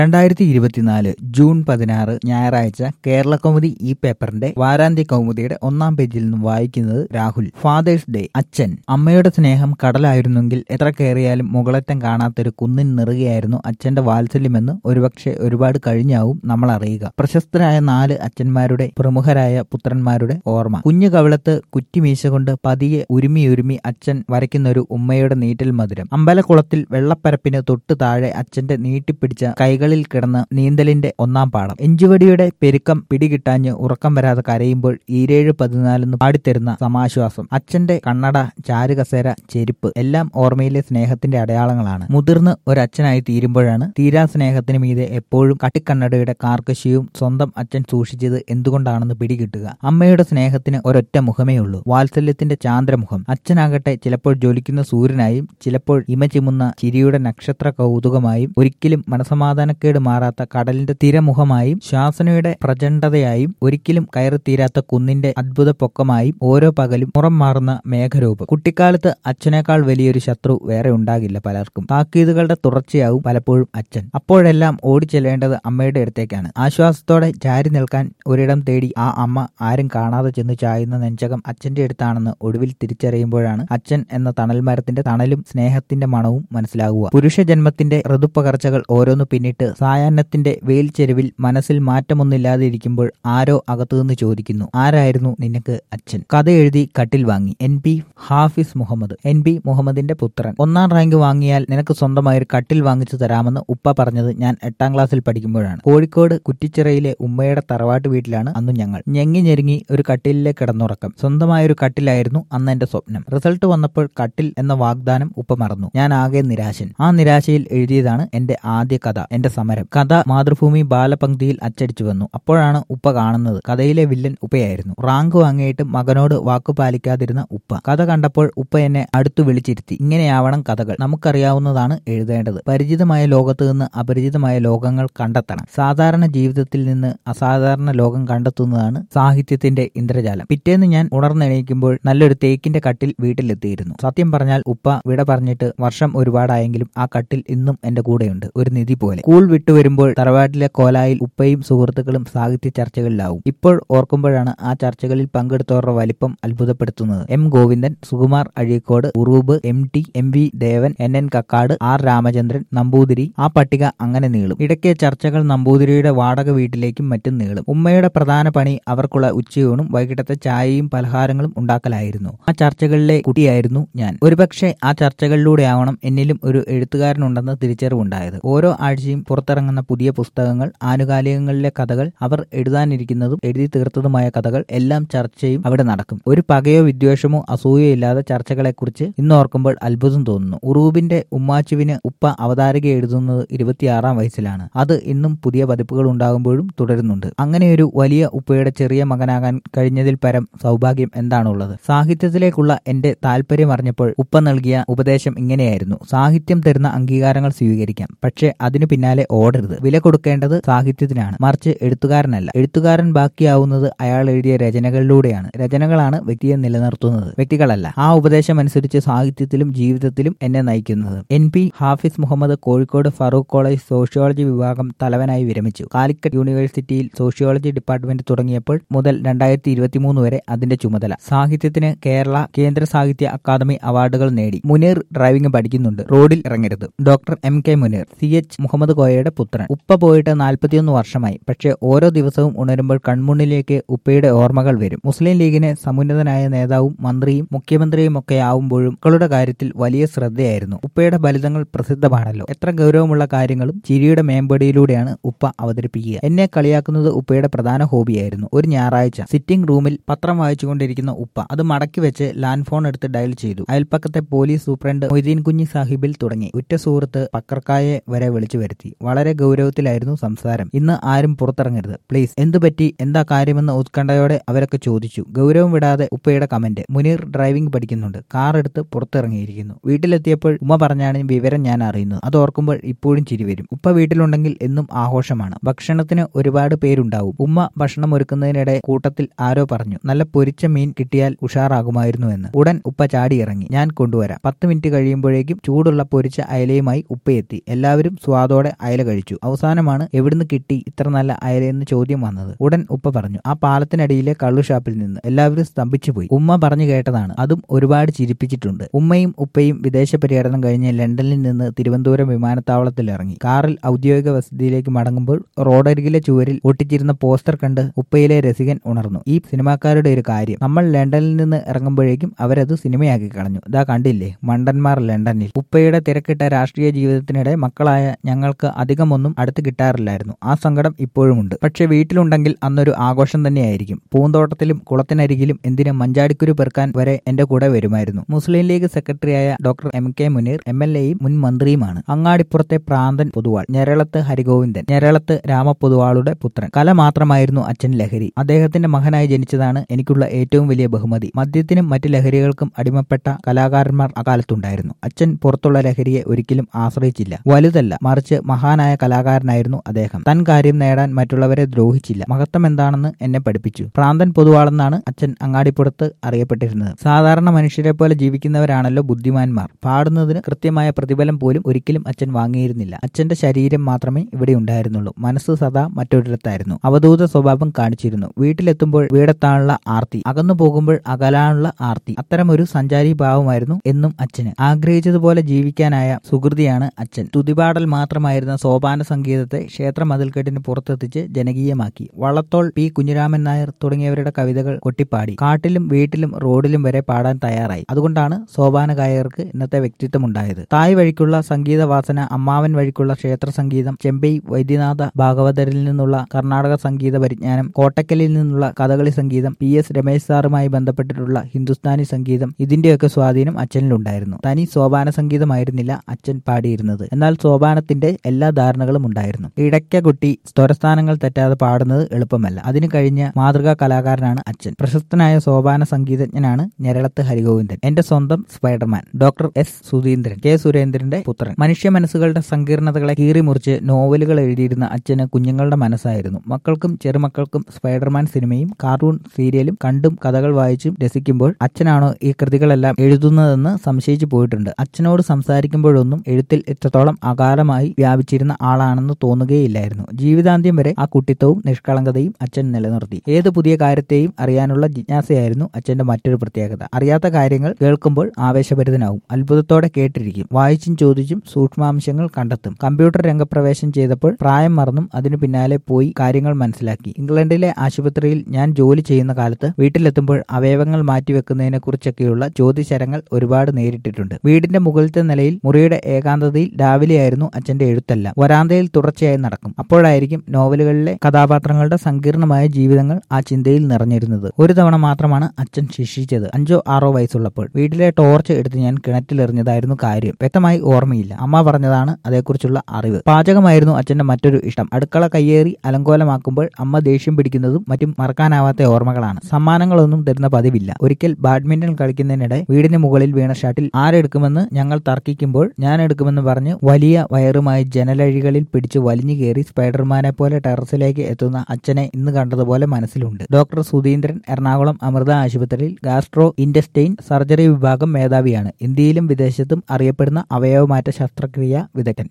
2024 June 16 ഞായറാഴ്ച കേരള കൗമുദി ഈ പേപ്പറിന്റെ വാരാന്ത്യ കൗമുദിയുടെ 1-ാം പേജിൽ നിന്നും വായിക്കുന്നത് രാഹുൽ. Fathers day. അച്ഛൻ. അമ്മയുടെ സ്നേഹം കടലായിരുന്നെങ്കിൽ എത്ര കയറിയാലും മുകളറ്റം കാണാത്തൊരു കുന്നിൻ നെറുകയായിരുന്നു അച്ഛന്റെ വാത്സല്യമെന്ന് ഒരുപക്ഷെ ഒരുപാട് കഴിഞ്ഞാവും നമ്മൾ അറിയുക. പ്രശസ്തരായ 4 അച്ഛന്മാരുടെ പ്രമുഖരായ പുത്രന്മാരുടെ ഓർമ്മ. കുഞ്ഞു കവിളത്ത് കുറ്റിമീശ കൊണ്ട് പതിയെ ഉരുമി അച്ഛൻ വരയ്ക്കുന്നൊരു ഉമ്മയുടെ നീറ്റൽ മധുരം. അമ്പലക്കുളത്തിൽ വെള്ളപ്പരപ്പിന് തൊട്ടു താഴെ അച്ഛന്റെ നീട്ടിപ്പിടിച്ച കൈകളിൽ കിടന്ന് നീന്തലിന്റെ 1-ാം പാഠം. എഞ്ചുവടിയുടെ പെരുക്കം പിടികിട്ടാഞ്ഞ് ഉറക്കം വരാതെ കരയുമ്പോൾ 2714 പാടിത്തരുന്ന സമാശ്വാസം. അച്ഛന്റെ കണ്ണട, ചാരുകസേര, ചെരുപ്പ് എല്ലാം ഓർമ്മയിലെ സ്നേഹത്തിന്റെ അടയാളങ്ങളാണ്. മുതിർന്ന് ഒരച്ഛനായി തീരുമ്പോഴാണ് തീരാ സ്നേഹത്തിന് മീതെ എപ്പോഴും കട്ടിക്കണ്ണടയുടെ കാർക്കശ്യവും സ്വന്തം അച്ഛൻ സൂക്ഷിച്ചത് എന്തുകൊണ്ടാണെന്ന് പിടികിട്ടുക. അമ്മയുടെ സ്നേഹത്തിന് ഒരൊറ്റ മുഖമേ ഉള്ളൂ, വാത്സല്യത്തിന്റെ ചാന്ദ്രമുഖം. അച്ഛനാകട്ടെ ചിലപ്പോൾ ജ്വലിക്കുന്ന സൂര്യനായും ചിലപ്പോൾ ഇമചിമുന്ന ചിരിയുടെ നക്ഷത്ര കൗതുകമായും ഒരിക്കലും മനസമാധാനക്കേട് മാറാത്ത കടലിന്റെ തിരമുഖമായും ശാസനയുടെ പ്രചണ്ഡതയായും ഒരിക്കലും കയറിത്തീരാത്ത കുന്നിന്റെ അത്ഭുത പൊക്കമായും ഓരോ പകലും മുറം മാറുന്ന മേഘരൂപം. കുട്ടിക്കാലത്ത് അച്ഛനേക്കാൾ വലിയൊരു ശത്രു വേറെ ഉണ്ടാകില്ല പലർക്കും. താക്കീതുകളുടെ തുടർച്ചയാവും പലപ്പോഴും അച്ഛൻ. അപ്പോഴെല്ലാം ഓടിച്ചെല്ലേണ്ടത് അമ്മയുടെ അടുത്തേക്കാണ്. ആശ്വാസത്തോടെ ചാരി നിൽക്കാൻ ഒരിടം തേടി ആ അമ്മ ആരും കാണാതെ ചെന്ന് ചായുന്ന നെഞ്ചകം അച്ഛന്റെ അടുത്താണെന്ന് ഒടുവിൽ തിരിച്ചറിയുമ്പോഴാണ് അച്ഛൻ എന്ന തണൽമരത്തിന്റെ തണലും സ്നേഹത്തിന്റെ മണവും മനസ്സിലാകുക. പുരുഷ ജന്മത്തിന്റെ ഋതുപ്പകർച്ചകൾ ഓരോന്ന് പിന്നിട്ട് സായാഹ്നത്തിന്റെ വെയിൽ ചെരുവിൽ മനസ്സിൽ മാറ്റമൊന്നുമില്ലാതെ ഇരിക്കുമ്പോൾ ആരോ അകത്തുനിന്ന് ചോദിക്കുന്നു, ആരായിരുന്നു നിനക്ക് അച്ഛൻ? കഥ എഴുതി കട്ടിൽ വാങ്ങി. NP ഹാഫിസ് മുഹമ്മദ്. NP മുഹമ്മദിന്റെ പുത്രൻ. 1-ാം റാങ്ക് വാങ്ങിയാൽ നിനക്ക് സ്വന്തമായൊരു കട്ടിൽ വാങ്ങിച്ചു തരാമെന്ന് ഉപ്പ പറഞ്ഞത് ഞാൻ 8-ാം ക്ലാസ്സിൽ പഠിക്കുമ്പോഴാണ്. കോഴിക്കോട് കുറ്റിച്ചിറയിലെ ഉമ്മയുടെ തറവാട്ട് വീട്ടിലാണ് അന്ന് ഞങ്ങൾ. ഞെങ്ങി ഞെരുങ്ങി ഒരു കട്ടിലിലെ കിടന്നുറക്കം. സ്വന്തമായൊരു കട്ടിലായിരുന്നു അന്ന് എന്റെ സ്വപ്നം. റിസൾട്ട് വന്നപ്പോൾ കട്ടിൽ എന്ന വാഗ്ദാനം ഉപ്പ മറന്നു. ഞാൻ ആകെ നിരാശൻ. ആ നിരാശയിൽ എഴുതിയതാണ് എന്റെ ആദ്യ കഥ, എന്റെ സമരം. കഥ മാതൃഭൂമി ബാലപംക്തിയിൽ അച്ചടിച്ചു വന്നു. അപ്പോഴാണ് ഉപ്പ കാണുന്നത് കഥയിലെ വില്ലൻ ഉപ്പയായിരുന്നു. റാങ്ക് വാങ്ങിയിട്ട് മകനോട് വാക്കു പാലിക്കാതിരുന്ന ഉപ്പ. കഥ കണ്ടപ്പോൾ ഉപ്പ എന്നെ അടുത്തു വിളിച്ചിരുത്തി. ഇങ്ങനെയാവണം കഥകൾ, നമുക്കറിയാവുന്നതാണ് എഴുതേണ്ടത്. പരിചിതമായ ലോകത്ത് നിന്ന് അപരിചിതമായ ലോകങ്ങൾ കണ്ടെത്തണം. സാധാരണ ജീവിതത്തിൽ നിന്ന് അസാധാരണ ലോകം കണ്ടെത്തുന്നതാണ് സാഹിത്യത്തിന്റെ ഇന്ദ്രജാലം. പിറ്റേന്ന് ഞാൻ ഉണർന്നെണീക്കുമ്പോൾ നല്ലൊരു തേക്കിന്റെ കട്ടിൽ വീട്ടിലെത്തിയിരുന്നു. സത്യം പറഞ്ഞാൽ ഉപ്പ വിട പറഞ്ഞിട്ട് വർഷം ഒരുപാടായെങ്കിലും ആ കട്ടിൽ ഇന്നും എന്റെ കൂടെയുണ്ട്, ഒരു നിധി പോലെ. സ്കൂൾ വിട്ടുവരുമ്പോൾ തറവാട്ടിലെ കോലായിൽ ഉപ്പയും സുഹൃത്തുക്കളും സാഹിത്യ ചർച്ചകളിലാവും. ഇപ്പോൾ ഓർക്കുമ്പോഴാണ് ആ ചർച്ചകളിൽ പങ്കെടുത്തവരുടെ വലിപ്പം അത്ഭുതപ്പെടുത്തുന്നത്. M Govindan, Sukumar Azhikode, Uroob, MT, MV ദേവൻ, NN കക്കാട്, R രാമചന്ദ്രൻ, നമ്പൂതിരി. ആ പട്ടിക അങ്ങനെ നീളും. ഇടയ്ക്ക് ചർച്ചകൾ നമ്പൂതിരിയുടെ വാടക വീട്ടിലേക്കും മറ്റും നീളും. ഉമ്മയുടെ പ്രധാന പണി അവർക്കുള്ള ഉച്ചയൂണും വൈകിട്ടത്തെ ചായയും പലഹാരങ്ങളും ഉണ്ടാക്കലായിരുന്നു. ആ ചർച്ചകളിലെ കുട്ടിയായിരുന്നു ഞാൻ. ഒരുപക്ഷെ ആ ചർച്ചകളിലൂടെ ആവണം എന്നിലും ഒരു എഴുത്തുകാരനുണ്ടെന്ന് തിരിച്ചറിവുണ്ടായത്. ഓരോ ആഴ്ചയും പുറത്തിറങ്ങുന്ന പുതിയ പുസ്തകങ്ങൾ, ആനുകാലികങ്ങളിലെ കഥകൾ, അവർ എഴുതാനിരിക്കുന്നതും എഴുതി തീർത്തതുമായ കഥകൾ എല്ലാം ചർച്ചയും അവിടെ നടക്കും. ഒരു പകയോ വിദ്വേഷമോ അസൂയോ ഇല്ലാതെ ചർച്ചകളെക്കുറിച്ച് ഇന്നോർക്കുമ്പോൾ അത്ഭുതം തോന്നുന്നു. ഉറൂബിന്റെ ഉമ്മാച്ചുവിന് ഉപ്പ അവതാരിക എഴുതുന്നത് 26-ാം വയസ്സിലാണ്. അത് ഇന്നും പുതിയ പതിപ്പുകൾ ഉണ്ടാകുമ്പോഴും തുടരുന്നുണ്ട്. അങ്ങനെയൊരു വലിയ ഉപ്പയുടെ ചെറിയ മകനാകാൻ കഴിഞ്ഞതിൽ പരം സൗഭാഗ്യം എന്താണുള്ളത്? സാഹിത്യത്തിലേക്കുള്ള എന്റെ താല്പര്യം അറിഞ്ഞപ്പോൾ ഉപ്പ നൽകിയ ഉപദേശം ഇങ്ങനെയായിരുന്നു: സാഹിത്യം തരുന്ന അംഗീകാരങ്ങൾ സ്വീകരിക്കാം, പക്ഷേ അതിനു പിന്നാലെ ഓടരുത്. വില കൊടുക്കേണ്ടത് സാഹിത്യത്തിനാണ്, മറിച്ച് എഴുത്തുകാരനല്ല. എഴുത്തുകാരൻ ബാക്കിയാവുന്നത് അയാൾ എഴുതിയ രചനകളിലൂടെയാണ്. രചനകളാണ് വ്യക്തിയെ നിലനിർത്തുന്നത്, വ്യക്തികളല്ല. ആ ഉപദേശം അനുസരിച്ച് സാഹിത്യത്തിലും ജീവിതത്തിലും എന്നെ നയിക്കുന്നത്. NP Hafiz Muhammad Kozhikode Farook college sociology വിഭാഗം തലവനായി വിരമിച്ചു. കാലിക്കറ്റ് യൂണിവേഴ്സിറ്റിയിൽ സോഷ്യോളജി ഡിപ്പാർട്ട്മെന്റ് തുടങ്ങിയപ്പോൾ മുതൽ 2023 വരെ അതിന്റെ ചുമതല. സാഹിത്യത്തിന് കേരള കേന്ദ്ര സാഹിത്യ അക്കാദമി അവാർഡുകൾ നേടി. മുനീർ ഡ്രൈവിംഗ് പഠിക്കുന്നുണ്ട്, റോഡിൽ ഇറങ്ങരുത്. Doctor MK Muneer. CH Muhammad കോയയുടെ പുത്രൻ. ഉപ്പ പോയിട്ട് 41 വർഷമായി. പക്ഷേ ഓരോ ദിവസവും ഉണരുമ്പോൾ കൺമുന്നിലേക്ക് ഉപ്പയുടെ ഓർമ്മകൾ വരും. മുസ്ലിം ലീഗിന് സമുന്നതനായ നേതാവും മന്ത്രിയും മുഖ്യമന്ത്രിയും ഒക്കെ ആവുമ്പോഴും മക്കളുടെ കാര്യത്തിൽ വലിയ ശ്രദ്ധയായിരുന്നു. ഉപ്പയുടെ ഫലിതങ്ങൾ പ്രസിദ്ധമാണല്ലോ. എത്ര ഗൗരവമുള്ള കാര്യങ്ങളും ചിരിയുടെ മേമ്പടിയിലൂടെയാണ് ഉപ്പ അവതരിപ്പിക്കുക. എന്നെ കളിയാക്കുന്നത് ഉപ്പയുടെ പ്രധാന ഹോബിയായിരുന്നു. ഒരു ഞായറാഴ്ച സിറ്റിംഗ് റൂമിൽ പത്രം വായിച്ചുകൊണ്ടിരിക്കുന്ന ഉപ്പ അത് മടക്കി വെച്ച് ലാൻഡ് ഫോൺ എടുത്ത് ഡയൽ ചെയ്തു. അയൽപ്പക്കത്തെ പോലീസ് സൂപ്രണ്ട് മൊയ്തീൻ കുഞ്ഞി സാഹിബിൽ തുടങ്ങി. ഉറ്റ സുഹൃത്ത് പക്കർക്കായെ വരെ വിളിച്ചു വരുത്തി. വളരെ ഗൗരവത്തിലായിരുന്നു സംസാരം. ഇന്ന് ആരും പുറത്തിറങ്ങരുത് പ്ലീസ്. എന്തുപറ്റി, എന്താ കാര്യമെന്ന് ഉത്കണ്ഠയോടെ അവരൊക്കെ ചോദിച്ചു. ഗൗരവം വിടാതെ ഉപ്പയുടെ കമന്റ്: മുനീർ ഡ്രൈവിംഗ് പഠിക്കുന്നുണ്ട്, കാർ എടുത്ത് പുറത്തിറങ്ങിയിരിക്കുന്നു. വീട്ടിലെത്തിയപ്പോൾ ഉമ്മ പറഞ്ഞാണ് വിവരം ഞാൻ അറിയുന്നത്. അത് ഓർക്കുമ്പോൾ ഇപ്പോഴും ചിരി വരും. ഉപ്പ വീട്ടിലുണ്ടെങ്കിൽ എന്നും ആഘോഷമാണ്. ഭക്ഷണത്തിന് ഒരുപാട് പേരുണ്ടാവും. ഉമ്മ ഭക്ഷണം ഒരുക്കുന്നതിനിടെ കൂട്ടത്തിൽ ആരോ പറഞ്ഞു, നല്ല പൊരിച്ച മീൻ കിട്ടിയാൽ ഉഷാറാകുമായിരുന്നു എന്ന്. ഉടൻ ഉപ്പ ചാടിയിറങ്ങി. ഞാൻ കൊണ്ടുവരാം. 10 മിനിറ്റ് കഴിയുമ്പോഴേക്കും ചൂടുള്ള പൊരിച്ച അയലയുമായി ഉപ്പയെത്തി. എല്ലാവരും സ്വാദോടെ അയല കഴിച്ചു. അവസാനമാണ് എവിടുന്ന് കിട്ടി ഇത്ര നല്ല അയലയെന്ന് ചോദ്യം വന്നത്. ഉടൻ ഉപ്പ പറഞ്ഞു, ആ പാലത്തിനടിയിലെ കള്ളുഷാപ്പിൽ നിന്ന്. എല്ലാവരും സ്തംഭിച്ചു പോയി. ഉമ്മ പറഞ്ഞു കേട്ടതാണ്. അതും ഒരുപാട് ചിരിപ്പിച്ചിട്ടുണ്ട്. ഉമ്മയും ഉപ്പയും വിദേശ പര്യടനം കഴിഞ്ഞ് ലണ്ടനിൽ നിന്ന് തിരുവനന്തപുരം വിമാനത്താവളത്തിൽ ഇറങ്ങി. കാറിൽ ഔദ്യോഗിക വസതിയിലേക്ക് മടങ്ങുമ്പോൾ റോഡരികിലെ ചുവരിൽ ഒട്ടിച്ചിരുന്ന പോസ്റ്റർ കണ്ട് ഉപ്പയിലെ രസികൻ ഉണർന്നു. ഈ സിനിമാക്കാരുടെ ഒരു കാര്യം, നമ്മൾ ലണ്ടനിൽ നിന്ന് ഇറങ്ങുമ്പോഴേക്കും അവരത് സിനിമയാക്കി കളഞ്ഞു. ഇതാ കണ്ടില്ലേ, മണ്ടന്മാർ ലണ്ടനിൽ. ഉപ്പയുടെ തിരക്കിട്ട രാഷ്ട്രീയ ജീവിതത്തിനിടെ മക്കളായ ഞങ്ങൾക്ക് അധികമൊന്നും അടുത്ത് കിട്ടാറില്ലായിരുന്നു. ആ സങ്കടം ഇപ്പോഴുമുണ്ട്. പക്ഷെ വീട്ടിലുണ്ടെങ്കിൽ അന്നൊരു ആഘോഷം തന്നെയായിരിക്കും. പൂന്തോട്ടത്തിലും കുളത്തിനരികിലും എന്തിന് മഞ്ചാടിക്കുരു പെറുക്കാൻ വരെ എന്റെ കൂടെ വരുമായിരുന്നു. മുസ്ലിം ലീഗ് സെക്രട്ടറിയായ ഡോക്ടർ MK മുനീർ MLA-യും മുൻ മന്ത്രിയുമാണ്. അങ്ങാടിപ്പുറത്തെ പ്രാന്തൻ പൊതുവാൾ, ഞരളത്ത് ഹരിഗോവിന്ദൻ, ഞരളത്ത് രാമപൊതുവാളുടെ പുത്രൻ. കല മാത്രമായിരുന്നു അച്ഛൻ ലഹരി. അദ്ദേഹത്തിന്റെ മകനായി ജനിച്ചതാണ് എനിക്കുള്ള ഏറ്റവും വലിയ ബഹുമതി. മദ്യത്തിനും മറ്റ് ലഹരികൾക്കും അടിമപ്പെട്ട കലാകാരന്മാർ അക്കാലത്തുണ്ടായിരുന്നു. അച്ഛൻ പുറത്തുള്ള ലഹരിയെ ഒരിക്കലും ആശ്രയിച്ചില്ല. വലുതല്ല, മറിച്ച് മഹാനായ കലാകാരനായിരുന്നു അദ്ദേഹം. തൻ കാര്യം നേടാൻ മറ്റുള്ളവരെ ദ്രോഹിച്ചില്ല. മഹത്വം എന്താണെന്ന് എന്നെ പഠിപ്പിച്ചു. പ്രാന്തൻ പൊതുവാളെന്നാണ് അച്ഛൻ അങ്ങാടിപ്പുറത്ത് അറിയപ്പെട്ടിരുന്നത്. സാധാരണ മനുഷ്യരെ പോലെ ജീവിക്കുന്നവരാണല്ലോ ബുദ്ധിമാന്മാർ. പാടുന്നതിന് കൃത്യമായ പ്രതിഫലം പോലും ഒരിക്കലും അച്ഛൻ വാങ്ങിയിരുന്നില്ല. അച്ഛന്റെ ശരീരം മാത്രമേ ഇവിടെ ഉണ്ടായിരുന്നുള്ളൂ. മനസ്സ് സദാ മറ്റൊരിടത്തായിരുന്നു. അവധൂത സ്വഭാവം കാണിച്ചിരുന്നു. വീട്ടിലെത്തുമ്പോൾ വീടെത്താനുള്ള ആർത്തി, അകന്നു പോകുമ്പോൾ അകലാനുള്ള ആർത്തി. അത്തരമൊരു സഞ്ചാരി ഭാവമായിരുന്നു എന്നും അച്ഛന്. ആഗ്രഹിച്ചതുപോലെ ജീവിക്കാനായ സുഹൃതിയാണ് അച്ഛൻ. തുതിപാടൽ മാത്രമായിരുന്ന സോപാന സംഗീതത്തെ ക്ഷേത്ര മതിൽക്കെട്ടിന് പുറത്തെത്തിച്ച് ജനകീയമാക്കി. വള്ളത്തോൾ, P. കുഞ്ഞിരാമൻ നായർ തുടങ്ങിയവരുടെ കവിതകൾ കൊട്ടിപ്പാടി കാട്ടിലും വീട്ടിലും റോഡിലും വരെ പാടാൻ തയ്യാറായി. അതുകൊണ്ടാണ് സോപാന ഗായകർക്ക് ഇന്നത്തെ വ്യക്തിത്വമുണ്ടായത്. തായ് വഴിക്കുള്ള സംഗീത വാസന, അമ്മാവൻ വഴിക്കുള്ള ക്ഷേത്ര സംഗീതം, ചെമ്പൈ വൈദ്യനാഥ ഭാഗവതരിൽ നിന്നുള്ള കർണാടക സംഗീത പരിജ്ഞാനം, കോട്ടക്കലിൽ നിന്നുള്ള കഥകളി സംഗീതം, PS രമേശ് സാറുമായി ബന്ധപ്പെട്ടിട്ടുള്ള ഹിന്ദുസ്ഥാനി സംഗീതം, ഇതിന്റെയൊക്കെ സ്വാധീനം അച്ഛനിലുണ്ടായിരുന്നു. തനി സോപാന സംഗീതമായിരുന്നില്ല അച്ഛൻ പാടിയിരുന്നത്. എന്നാൽ സോപാനത്തിന്റെ എല്ലാ ധാരണകളും ഉണ്ടായിരുന്നു. ഇടയ്ക്കുട്ടി സ്വരസ്ഥാനങ്ങൾ തെറ്റാതെ പാടുന്നത് എളുപ്പമല്ല. അതിന് കഴിഞ്ഞ മാതൃകാ കലാകാരനാണ് അച്ഛൻ. പ്രശസ്തനായ സോപാന സംഗീതജ്ഞനാണ് ഞരളത്ത് ഹരിഗോവിന്ദൻ. എന്റെ സ്വന്തം Spiderman. Doctor S. Sudheendran, K. സുരേന്ദ്രന്റെ പുത്രൻ. മനുഷ്യ മനസ്സുകളുടെ സങ്കീർണതകളെ കീറിമുറിച്ച് നോവലുകൾ എഴുതിയിരുന്ന അച്ഛന് കുഞ്ഞുങ്ങളുടെ മനസ്സായിരുന്നു. മക്കൾക്കും ചെറുമക്കൾക്കും സ്പൈഡർമാൻ സിനിമയും കാർട്ടൂൺ സീരിയലും കണ്ടും കഥകൾ വായിച്ചും രസിക്കുമ്പോൾ അച്ഛനാണോ ഈ കൃതികളെല്ലാം എഴുതുന്നതെന്ന് സംശയിച്ചു പോയിട്ടുണ്ട്. അച്ഛനോട് സംസാരിക്കുമ്പോഴൊന്നും എഴുത്തിൽ ഇത്രത്തോളം അകാലമായി വ്യാപിച്ചിരുന്ന ആളാണെന്ന് തോന്നുകയില്ലായിരുന്നു. ജീവിതാന്ത്യം വരെ ആ കുട്ടിത്തവും നിഷ്കളങ്കതയും അച്ഛൻ നിലനിർത്തി. ഏത് പുതിയ കാര്യത്തെയും അറിയാനുള്ള ജിജ്ഞാസയായിരുന്നു അച്ഛന്റെ മറ്റൊരു പ്രത്യേകത. അറിയാത്ത കാര്യങ്ങൾ കേൾക്കുമ്പോൾ ആവേശഭരിതനാവും. അത്ഭുതത്തോടെ കേട്ടിരിക്കും. വായിച്ചും ചോദിച്ചും സൂക്ഷ്മാംശങ്ങൾ കണ്ടെത്തും. കമ്പ്യൂട്ടർ രംഗപ്രവേശം ചെയ്തപ്പോൾ പ്രായം മറന്നും അതിനു പിന്നാലെ പോയി കാര്യങ്ങൾ മനസ്സിലാക്കി. ഇംഗ്ലണ്ടിലെ ആശുപത്രിയിൽ ഞാൻ ജോലി ചെയ്യുന്ന കാലത്ത് വീട്ടിലെത്തുമ്പോൾ അവയവങ്ങൾ മാറ്റിവെക്കുന്നതിനെ കുറിച്ചൊക്കെയുള്ള ചോദ്യശരങ്ങൾ ഒരുപാട് നേരിട്ടിട്ടുണ്ട്. വീടിന്റെ മുകളിലത്തെ നിലയിൽ മുറിയുടെ ഏകാന്തതയിൽ രാവിലെയായിരുന്നു അച്ഛന്റെ എഴുത്തെല്ലാം. വരാന്തയിൽ തുടർച്ചയായി നടക്കും. അപ്പോഴായിരിക്കും നോവലുകളിലെ കഥാപാത്രങ്ങളുടെ സങ്കീർണമായ ജീവിതങ്ങൾ ആ ചിന്തയിൽ നിറഞ്ഞിരുന്നത്. ഒരു തവണ മാത്രമാണ് അച്ഛൻ ശിക്ഷിച്ചത്. 5 or 6 വയസ്സുള്ളപ്പോൾ. വീട്ടിലെ ടോർച്ച് എടുത്ത് ഞാൻ കിണറ്റിലെറിഞ്ഞതായിരുന്നു കാര്യം. വ്യക്തമായി ഓർമ്മയില്ല. അമ്മ പറഞ്ഞതാണ് അതേക്കുറിച്ചുള്ള അറിവ്. പാചകമായിരുന്നു അച്ഛന്റെ മറ്റൊരു ഇഷ്ടം. അടുക്കള കയ്യേറി അലങ്കോലമാക്കുമ്പോൾ അമ്മ ദേഷ്യം പിടിക്കുന്നതും മറ്റും മറക്കാനാവാത്ത ഓർമ്മകളാണ്. സമ്മാനങ്ങളൊന്നും തരുന്ന പതിവില്ല. ഒരിക്കൽ ബാഡ്മിന്റൺ കളിക്കുന്നതിനിടെ വീടിന് മുകളിൽ വീണ ഷട്ടിൽ ആരെടുക്കുമെന്ന് ഞങ്ങൾ തർക്കിക്കുമ്പോൾ ഞാൻ എടുക്കുമെന്ന് പറഞ്ഞ് വലിയ വയറുമായി ജനലഴികളിൽ പിടിച്ച് വലിഞ്ഞു കയറി സ്പൈഡർമാനെ പോലെ ടെറസിലേക്ക് എത്തുന്ന അച്ഛനെ ഇന്ന് കണ്ടതുപോലെ മനസ്സിലുണ്ട്. ഡോക്ടർ സുധീന്ദ്രൻ എറണാകുളം അമൃത ആശുപത്രിയിൽ ഗാസ്ട്രോ ഇൻറ്റസ്റ്റൈൻ സർജറി വിഭാഗം മേധാവിയാണ്. ഇന്ത്യയിലും വിദേശത്തും അറിയപ്പെടുന്ന അവയവമാറ്റ ശസ്ത്രക്രിയ വിദഗ്ധൻ.